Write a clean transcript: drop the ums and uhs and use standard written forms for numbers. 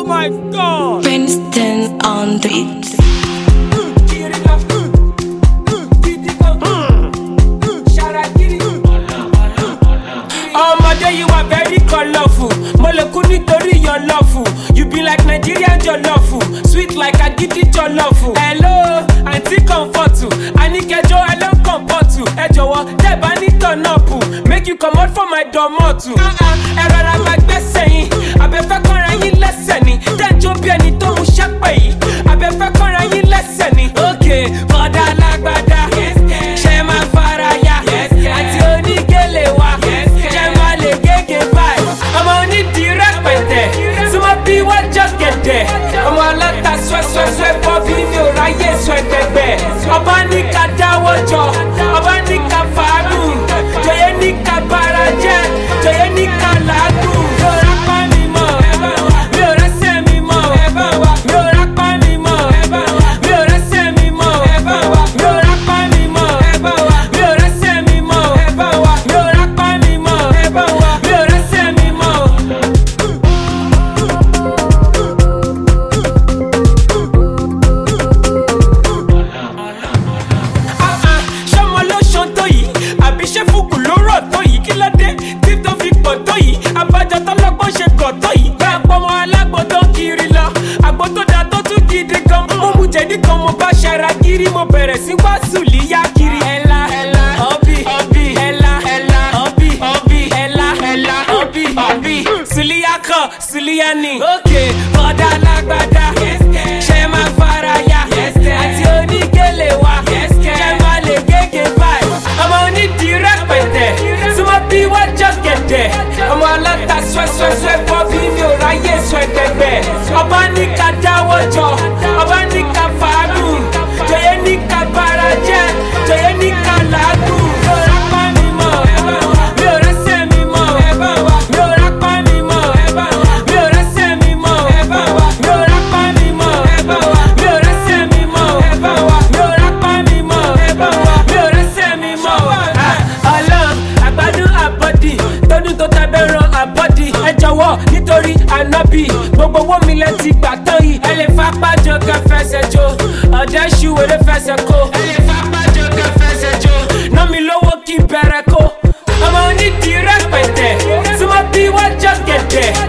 my God. Princeton on the beat. Ọmọdé, you are very colorful. Moleku nítorí your lawful. You be like Nigerian jollofu, sweet like agidi jollofu. Hello, aunty comfort you. Anikejo hello comfort you. Ẹ jọ̀wọ́ tẹ́ bá ní turn up, make you comot for my domotu. Ẹ rọra máa gbẹ́sẹ̀ yín, abẹ́fẹ́ kọ́ra yín lẹ́sẹ̀ ni. Dẹ́njọ́ bí ẹni tó mú ṣẹ́pẹ̀ yìí, abẹ́fẹ́ kọ́ra yín lẹ́sẹ̀ ni. Okay, bọ́dà alágbádá, ṣe máa fara ya, àti onígèlè wa. Just get there. I'm all let that sweat for video, right? Yes, sweat that bed. Abanika dawojo, abanika faru, joyenika baraje, joyenika lagu. Yo rapa mi mo, yo rese mi mo, yo rapa mi mo, yo rese mi mo, yo rapa mi mo, yo rese mi mo, yo rapa mi mo, yo rese mi mo. Abájọ tọ́lọ́gbọ́n ṣe gọ̀tọ́ yìí. Bẹ́ẹ̀ pọ́nmọ́ alágbó tó ń kiri lọ. Àgbo tó dáa tó tún gidi gan. Mo mú jẹ̀dí kan mo bá ṣara kiri. Mo bẹ̀rẹ̀ sí wá sùlíyá kiri. Ẹ̀la ọ̀bì ẹ̀la ọ̀bì ẹ̀la ọ̀bì sùlíyá kan sùlíyá ni. Òkè bọ́dà alágbádá ṣe máa fara ya. Àti onígèlè wa ṣe máa lè gègé báyìí. Ọmọ onídìí rẹpẹtẹ súnmọ́ bí wọ́n just get there. Ọmọ aláta sweat for video, ráyè sweat ẹgbẹ́. Ọba ní ká dáwọ́ jọ, ọba ní ká fàánù, jòyè ní ká bara jẹ́, jòyè ní ká làágùn. Mi ò rápá mi mọ̀, mi ò rẹ́sẹ̀ mi mọ̀, mi ò rápá mi mọ̀, mi ò rẹ́sẹ̀ mi mọ̀, mi ò rápá mi mọ̀, mi ò rẹ́sẹ̀ mi mọ̀, mi ò rápá mi mọ̀, mi ò rẹ́sẹ̀ mi mọ̀. Ọlọ́run àgbàdùn àbọ̀dì, tọdún tó tábẹ́ràn àbọ̀dì. Ẹ jọ̀wọ́ nítorí ànábì, gbogbo owó mi lẹ ti gbà tán yìí. Ẹ lè fapá jọ kẹ́ fẹsẹ̀ jó, ọ̀dẹ́ ṣùwé lè fẹsẹ̀ kó. Ẹ lè fapá jọ kẹ́ fẹsẹ̀ jó, ná mi lówó kí n bẹ̀rẹ̀ kó. Ọmọ onídìí rẹpẹtẹ, súnmọ́ bí wọ́n just get there.